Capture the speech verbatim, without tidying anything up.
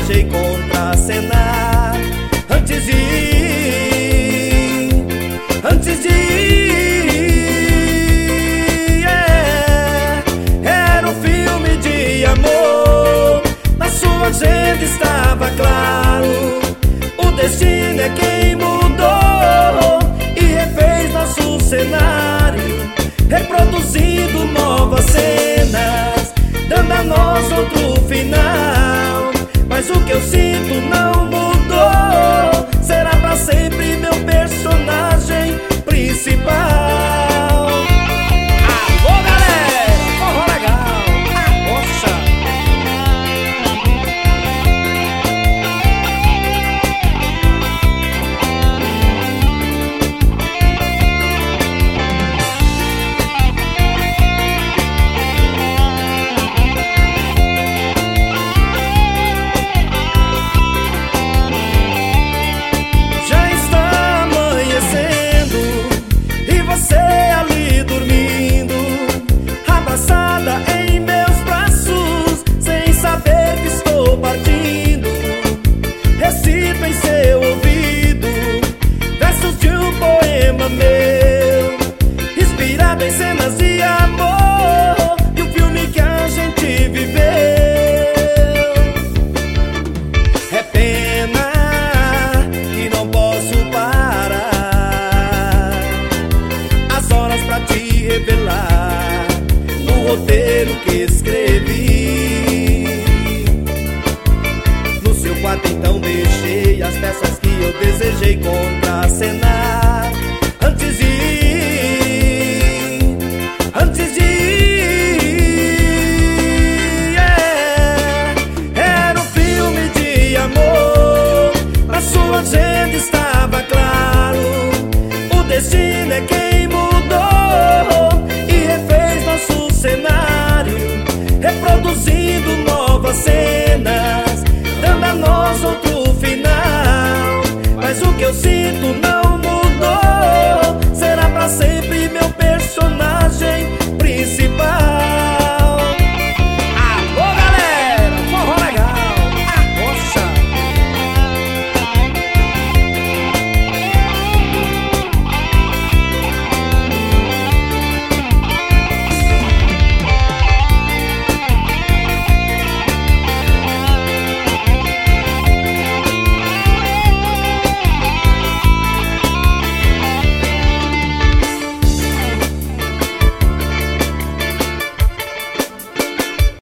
desejei contracenar. Antes de ir, antes de ir, yeah. Era um filme de amor, na sua agenda estava claro. O destino é quem mudou e refez nosso cenário, reproduzindo novas cenas, dando a nós outro final. Mas o que eu sinto não mudou, será pra sempre meu personagem principal. Alô, galera, forró legal, nossa. Em meus braços, sem saber que estou partindo, recito em seu ouvido versos de um poema meu, inspirado em cenas de amor e o filme que a gente viveu. É pena que não posso parar as horas pra te revelar o roteiro que escrevi. No seu quarto então deixei as peças que eu desejei contar.